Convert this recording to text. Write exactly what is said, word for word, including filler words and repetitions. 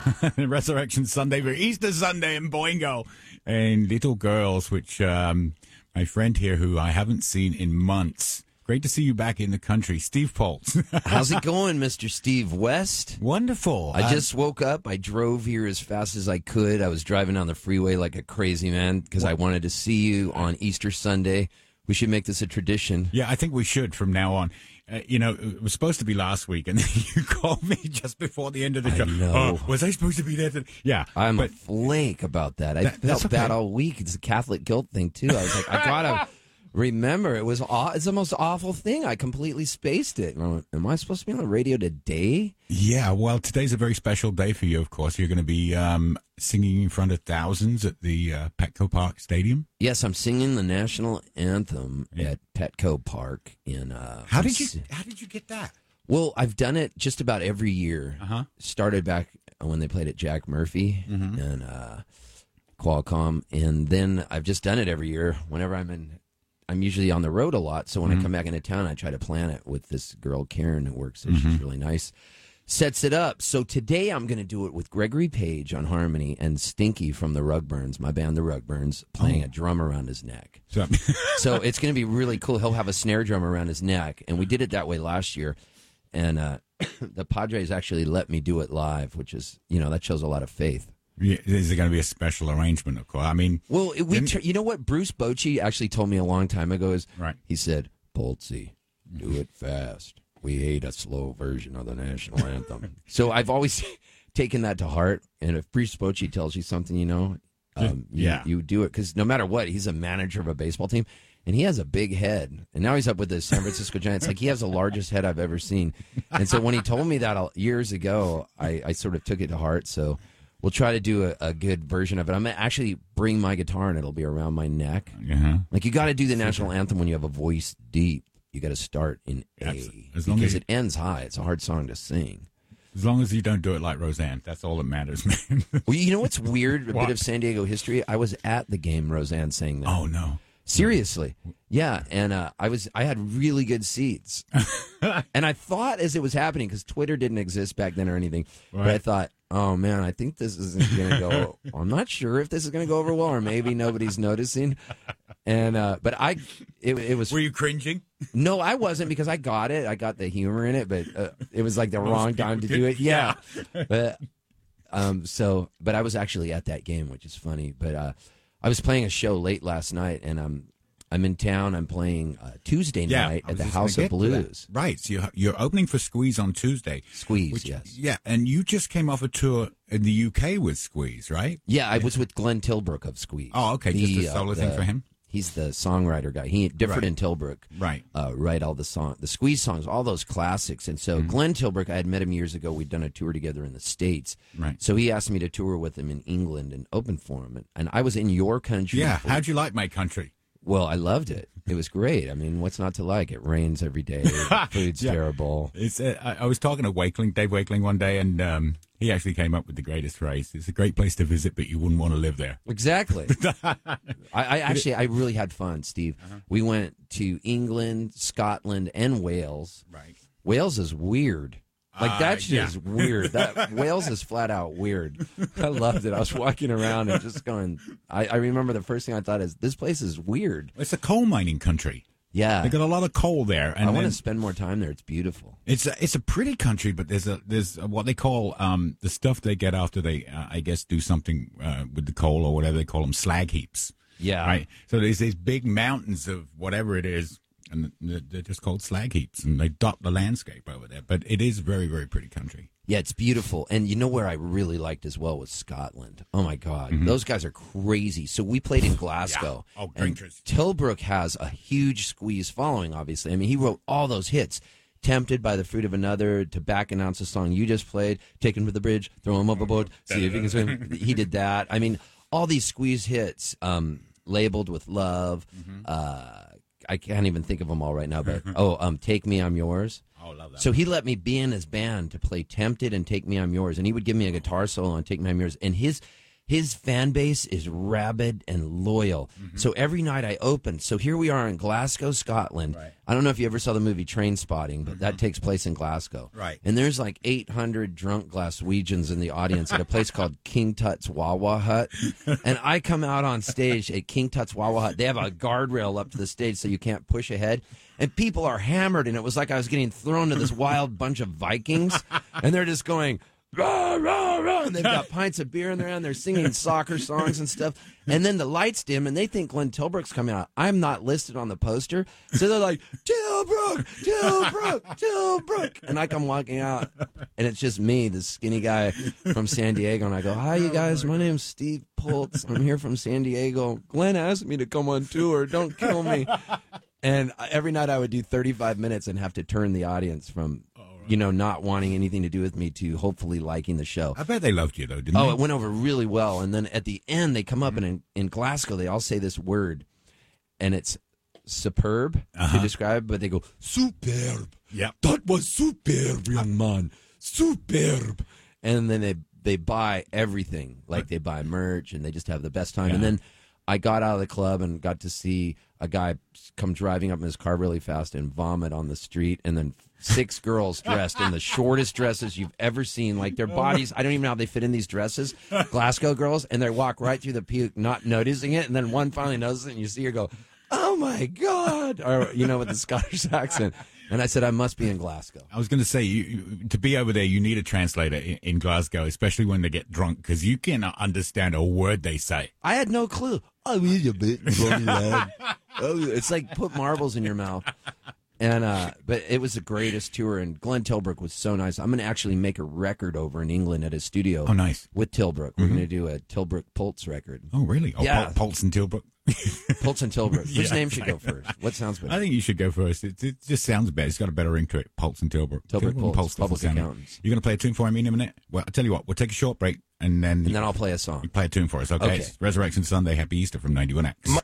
Resurrection Sunday for Easter Sunday in Boingo. And Little Girls, which um, my friend here, who I haven't seen in months. Great to see you back in the country. Steve Poltz. How's it going, Mister Steve West? Wonderful. I Uh, just woke up. I drove here as fast as I could. I was driving down the freeway like a crazy man because I wanted to see you on Easter Sunday. We should make this a tradition. Yeah, I think we should from now on. Uh, you know, it was supposed to be last week, and then you called me just before the end of the I show. know. Oh, was I supposed to be there? To... Yeah. I'm but a flake about that. I That- that's felt okay. bad all week. It's a Catholic guilt thing, too. I was like, I got to remember. It was aw- It's the most awful thing. I completely spaced it. And I went, am I supposed to be on the radio today? Yeah, well, today's a very special day for you, of course. You're going to be um, singing in front of thousands at the uh, Petco Park Stadium. Yes, I'm singing the national anthem at Petco Park in. Uh, How did you How did you get that? Well, I've done it just about every year. Uh-huh. Started back when they played at Jack Murphy Mm-hmm. and uh, Qualcomm, and then I've just done it every year. Whenever I'm in, I'm usually on the road a lot. So when Mm-hmm. I come back into town, I try to plan it with this girl Karen who works there. Mm-hmm. She's really nice. Sets it up. So today I'm going to do it with Gregory Page on harmony and Stinky from the Rugburns, my band, the Rugburns, playing Oh. a drum around his neck. So, So it's going to be really cool. He'll have a snare drum around his neck, and we did it that way last year. And uh, the Padres actually let me do it live, which is, you know, that shows a lot of faith. yeah, is there going to be a special arrangement, of course? I mean, Well, we, Didn't- tur- you know what Bruce Bochy actually told me a long time ago is, Right. he said, Poltsy, do it fast. We hate a slow version of the national anthem. So I've always taken that to heart. And if Bruce Bochy tells you something, you know, um, you, Yeah. you do it. Because no matter what, he's a manager of a baseball team. And he has a big head. And now he's up with the San Francisco Giants. Like, he has the largest head I've ever seen. And so when he told me that years ago, I, I sort of took it to heart. So we'll try to do a, a good version of it. I'm going to actually bring my guitar, and it'll be around my neck. uh-huh. Like, you got to do the national anthem when you have a voice deep. You got to start in A. That's- as long because as you- it ends high. It's a hard song to sing. As long as you don't do it like Roseanne, that's all that matters, man. Well, you know what's weird? A What? bit of San Diego history. I was at the game Roseanne sang that. Oh, no. Seriously. Yeah, and uh, I was I had really good seats. And I thought as it was happening, because Twitter didn't exist back then or anything, but I Right. thought, oh man, I think this isn't going to go. I'm not sure if this is going to go over well, or maybe nobody's noticing. And uh, but I, it, it was Were you cringing? no, I wasn't, because I got it. I got the humor in it, but uh, it was like the Most wrong time to people do did. it. Yeah, but um, so but I was actually at that game, which is funny. But uh, I was playing a show late last night, and I'm I'm in town. I'm playing uh, Tuesday Yeah. night I at was the just House gonna of get to that. Blues. Right. So you're, you're opening for Squeeze on Tuesday. Squeeze, Which- yes. Yeah, and you just came off a tour in the U K with Squeeze, right? Yeah, I was with Glenn Tilbrook of Squeeze. Oh, okay, just The, a solo uh, thing the- for him? He's the songwriter guy. He Difford Right. and Tilbrook, Right. uh, write all the song, the Squeeze songs, all those classics. And so Mm-hmm. Glenn Tilbrook, I had met him years ago. We'd done a tour together in the States. Right. So he asked me to tour with him in England and open for him. And, and I was in your country. Yeah. for- How'd you like my country? well, I loved it. It was great. I mean, what's not to like? It rains every day. The food's Yeah. terrible. It's. Uh, I, I was talking to Wakeling, Dave Wakeling, one day, and um, he actually came up with the greatest phrase. It's a great place to visit, but you wouldn't want to live there. Exactly. I, I actually, I really had fun, Steve. We went to England, Scotland, and Wales. Right. Wales is weird. Like, Uh, that's yeah. just weird. That Wales is flat out weird. I loved it. I was walking around and just going. I, I remember the first thing I thought is, this place is weird. It's a coal mining country. Yeah, They got a lot of coal there, and I want then to spend more time there. It's beautiful. it's a, it's a pretty country. But there's a there's what they call um, the stuff they get after they uh, I guess do something uh, with the coal or whatever they call them, slag heaps. Yeah, Right. So there's these big mountains of whatever it is, and they're they're just called slag heaps, and they dot the landscape over there. But it is very, very pretty country. Yeah, it's beautiful. And you know where I really liked as well was Scotland. Oh, my God. Those guys are crazy. So we played in Glasgow. Yeah. Oh, and drinkers. Tilbrook has a huge Squeeze following, obviously. I mean, he wrote all those hits. Tempted by the Fruit of Another, to back announce a song you just played, Take him to the bridge, throw him up a boat, see if he can swim. He did that. I mean, all these Squeeze hits, um, labeled with love. Uh, I can't even think of them all right now, but, oh, um, Take Me, I'm Yours. Oh, love that. So he let me be in his band to play Tempted and Take Me I'm Yours. And he would give me a guitar solo on Take Me I'm Yours. And his his fan base is rabid and loyal. Mm-hmm. So every night I open. So here we are in Glasgow, Scotland. Right. I don't know if you ever saw the movie Train Spotting, but mm-hmm. that takes place in Glasgow. Right. And there's like eight hundred drunk Glaswegians in the audience at a place called King Tut's Wawa Hut. And I come out on stage at King Tut's Wawa Hut. They have a guardrail up to the stage so you can't push ahead. And people are hammered, and it was like I was getting thrown to this wild bunch of Vikings. And they're just going... Rah, rah, rah, and they've got pints of beer in their hand. They're singing soccer songs and stuff. And then the lights dim, and they think Glenn Tilbrook's coming out. I'm not listed on the poster. So they're like, Tilbrook, Tilbrook, Tilbrook. And I come walking out, and it's just me, this skinny guy from San Diego. And I go, hi, you guys. My name's Steve Poltz. I'm here from San Diego. Glenn asked me to come on tour. Don't kill me. And every night I would do thirty-five minutes and have to turn the audience from... you know, not wanting anything to do with me to hopefully liking the show. I bet they loved you, though, didn't oh, they? Oh, it went over really well. And then at the end, they come up, and in, in Glasgow, they all say this word, and it's superb uh-huh. to describe, but they go, superb. Yeah. That was superb, young man. Superb. And then they, they buy everything. Like, they buy merch, and they just have the best time. Yeah. And then I got out of the club and got to see a guy come driving up in his car really fast and vomit on the street, and then six girls dressed in the shortest dresses you've ever seen. Like, their bodies, I don't even know how they fit in these dresses. Glasgow girls, and they walk right through the puke, not noticing it, and then one finally notices it, and you see her go, oh, my God, or, you know, with the Scottish accent. And I said, I must be in Glasgow. I was going to say, you, you, to be over there, you need a translator in, in Glasgow, especially when they get drunk, because you cannot understand a word they say. I had no clue. Oh, a bit. Oh, it's like put marbles in your mouth. And uh, but it was the greatest tour, and Glenn Tilbrook was so nice. I'm going to actually make a record over in England at his studio. Oh, nice. With Tilbrook. We're mm-hmm. going to do a Tilbrook Poltz record. Oh, really? Oh, yeah. Pol- Poltz and Tilbrook? Poltz and Tilbrook. Which yeah, name should go first? What sounds better? I think you should go first. It, it just sounds better. It's got a better ring to it. Poltz and Tilbrook. Tilbrook, Tilbrook Poltz, Public Accountants. You're going to play a tune for me in a minute? Well, I'll tell you what. We'll take a short break, and then... And then I'll play a song. You play a tune for us, okay? Okay. It's Resurrection Sunday. Happy Easter from ninety-one X.